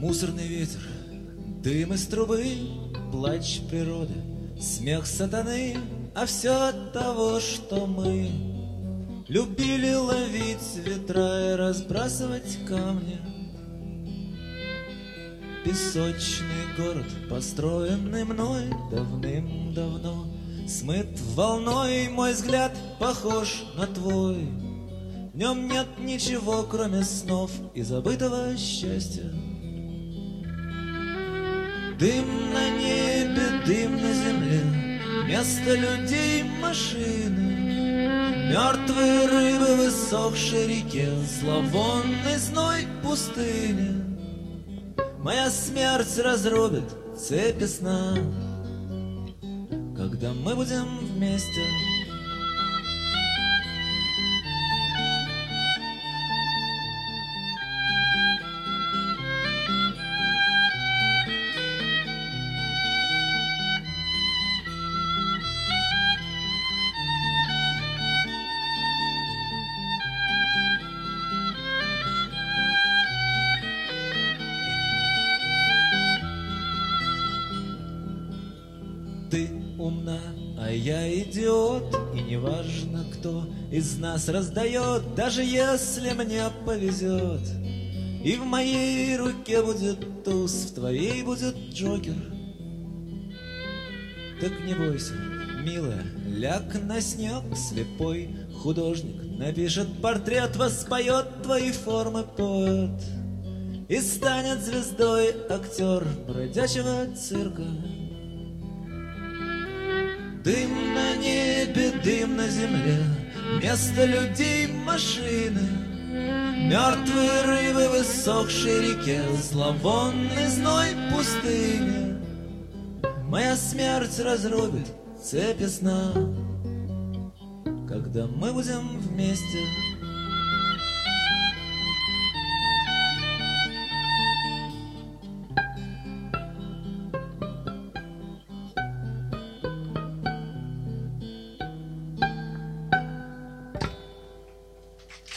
Мусорный ветер, дым из трубы, плач природы, смех сатаны, а все от того, что мы любили ловить ветра и разбрасывать камни. Песочный город, построенный мной давным-давно, смыт волной, мой взгляд похож на твой. В нем нет ничего, кроме снов и забытого счастья. Дым на небе, дым на земле, вместо людей машины, мертвые рыбы в высохшей реке, зловонный зной пустыни. Моя смерть разрубит цепи сна, когда мы будем вместе. Ты умна, а я идиот, и неважно, кто из нас раздает, даже если мне повезет. И в моей руке будет туз, в твоей будет джокер. Так не бойся, милая, ляг на снег, слепой художник напишет портрет, воспоет твои формы поэт и станет звездой актер бродячего цирка. Дым на небе, дым на земле, вместо людей машины, мертвые рыбы в высохшей реке, зловонный зной пустыни. Моя смерть разрубит цепи сна, когда мы будем вместе.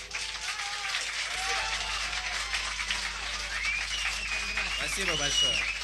Спасибо большое.